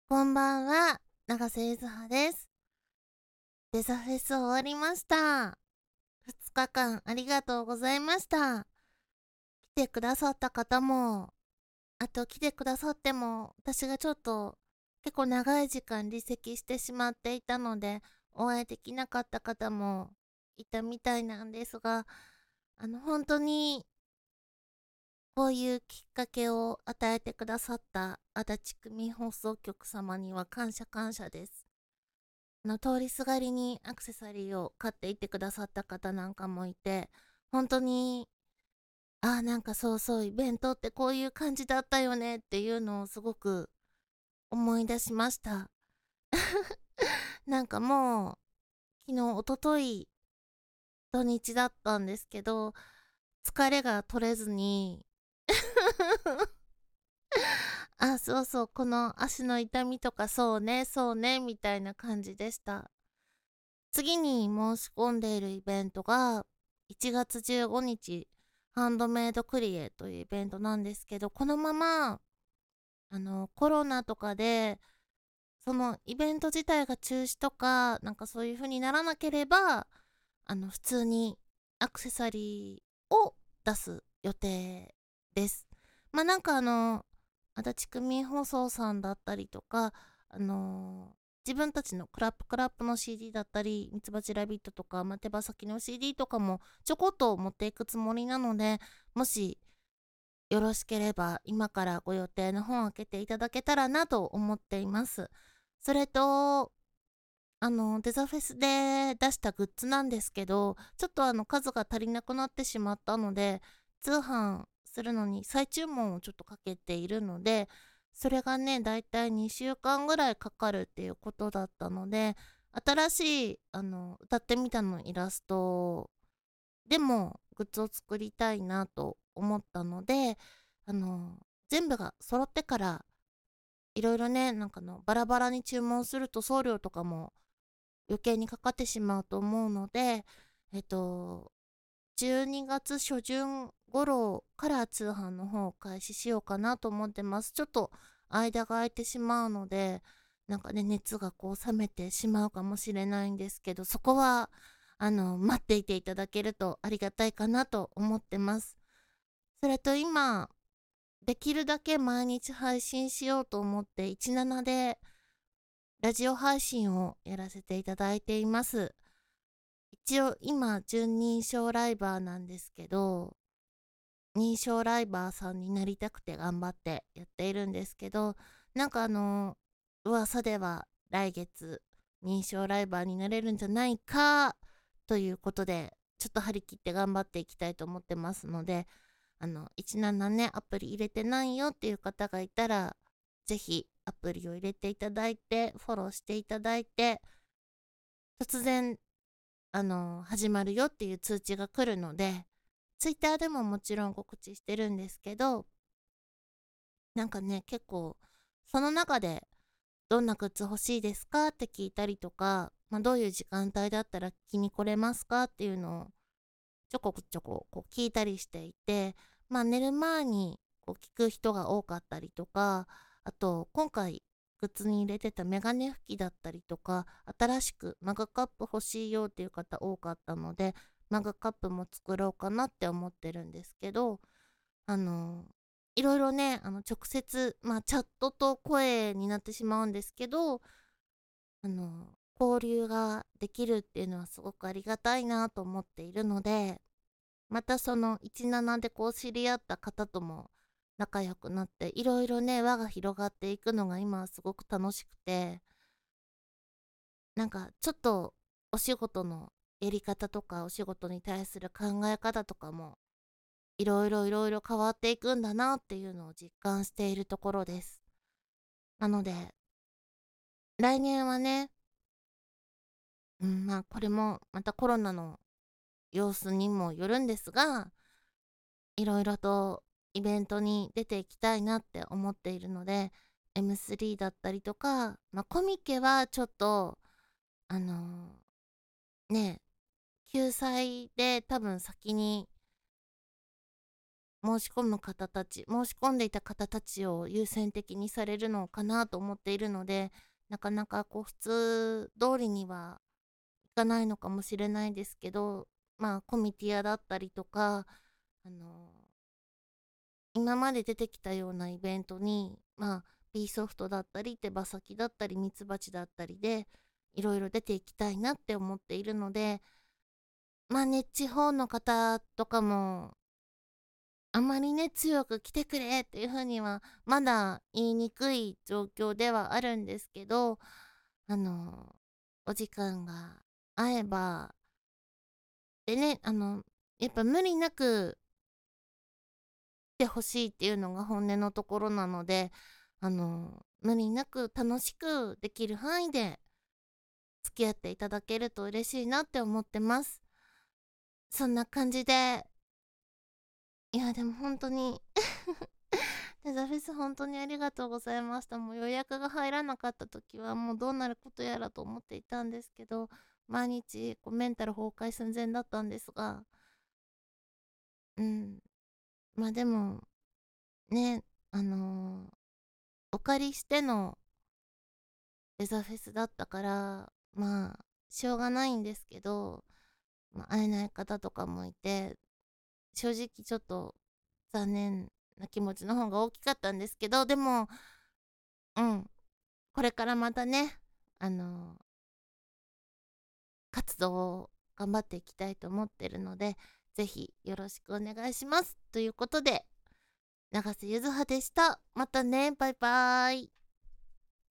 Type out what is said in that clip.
こんばんは、永瀬柚葉です。デザフェス終わりました。2日間ありがとうございました。来てくださった方も、あと来てくださっても、私がちょっと結構長い時間離席してしまっていたので、お会いできなかった方もいたみたいなんですが、本当にこういうきっかけを与えてくださった足立区民放送局様には感謝感謝です。通りすがりにアクセサリーを買っていってくださった方なんかもいて、本当に、なんかそうそう、イベントってこういう感じだったよねっていうのをすごく思い出しました。なんかもう、昨日、おととい、土日だったんですけど、疲れが取れずにそうそう、この足の痛みとかそうね、そうね、みたいな感じでした。次に申し込んでいるイベントが1月15日ハンドメイドクリエというイベントなんですけど、このままコロナとかでそのイベント自体が中止とかなんかそういう風にならなければ普通にアクセサリーを出す予定です。まあなんか足立区民放送さんだったりとか、あの自分たちのクラップクラップの CD だったり、ミツバチラビットとか、手羽先の CD とかもちょこっと持っていくつもりなので、もしよろしければ今からご予定の方を開けていただけたらなと思っています。それと、デザフェスで出したグッズなんですけど、ちょっと数が足りなくなってしまったので、通販するのに再注文をちょっとかけているので、それがね、だいたい2週間ぐらいかかるっていうことだったので、新しい、歌ってみたのイラストでもグッズを作りたいなと思ったので、あの、全部が揃ってからいろいろね、なんかバラバラに注文すると送料とかも余計にかかってしまうと思うので、12月初旬頃から通販の方を開始しようかなと思ってます。ちょっと間が空いてしまうので、なんかね、熱がこう冷めてしまうかもしれないんですけど、そこは、待っていていただけるとありがたいかなと思ってます。それと今、できるだけ毎日配信しようと思って17でラジオ配信をやらせていただいています。一応今準認証ライバーなんですけど、認証ライバーさんになりたくて頑張ってやっているんですけど、なんか噂では来月認証ライバーになれるんじゃないかということで、ちょっと張り切って頑張っていきたいと思ってますので、17ね、アプリ入れてないよっていう方がいたら、ぜひアプリを入れていただいて、フォローしていただいて、突然始まるよっていう通知が来るので、ツイッターでももちろん告知してるんですけど、なんかね、結構、その中で、どんなグッズ欲しいですかって聞いたりとか、どういう時間帯だったら気に来れますかっていうのを、ちょこちょここう聞いたりしていて、寝る前にこう聞く人が多かったりとか、あと、今回、グッズに入れてたメガネ拭きだったりとか、新しくマグカップ欲しいよっていう方多かったので、マグカップも作ろうかなって思ってるんですけど、あの、いろいろね、直接、チャットと声になってしまうんですけど、交流ができるっていうのはすごくありがたいなと思っているので、またその17でこう知り合った方とも仲良くなって、いろいろね、輪が広がっていくのが今はすごく楽しくて、なんかちょっとお仕事のやり方とかお仕事に対する考え方とかもいろいろ変わっていくんだなっていうのを実感しているところです。なので、来年はね、これもまたコロナの様子にもよるんですが、いろいろとイベントに出ていきたいなって思っているので、M3 だったりとか、コミケはちょっと、あのね、救済で多分先に申し込む方たち、申し込んでいた方たちを優先的にされるのかなと思っているので、なかなかこう普通通りにはいかないのかもしれないですけど、まあコミティアだったりとか、あの今まで出てきたようなイベントに、まあ B ソフトだったり手羽先だったりミツバチだったりでいろいろ出ていきたいなって思っているので、まあね、地方の方とかもあまりね、強く来てくれっていう風には、まだ言いにくい状況ではあるんですけど、あの、お時間が合えば、でね、やっぱ無理なく来てほしいっていうのが本音のところなので、無理なく楽しくできる範囲で付き合っていただけると嬉しいなって思ってます。そんな感じで、いや、でも本当にデザフェス本当にありがとうございました。もう予約が入らなかった時はもうどうなることやらと思っていたんですけど、毎日こうメンタル崩壊寸前だったんですが、うん。まあでも、ね、あのーお借りしてのデザフェスだったから、まあ、しょうがないんですけど、まあ、会えない方とかもいて、正直ちょっと残念な気持ちの方が大きかったんですけど、でも、うん、これからまたね、あのー活動を頑張っていきたいと思ってるので、ぜひよろしくお願いします。ということで、永瀬ゆずはでした。またね、バイバーイ。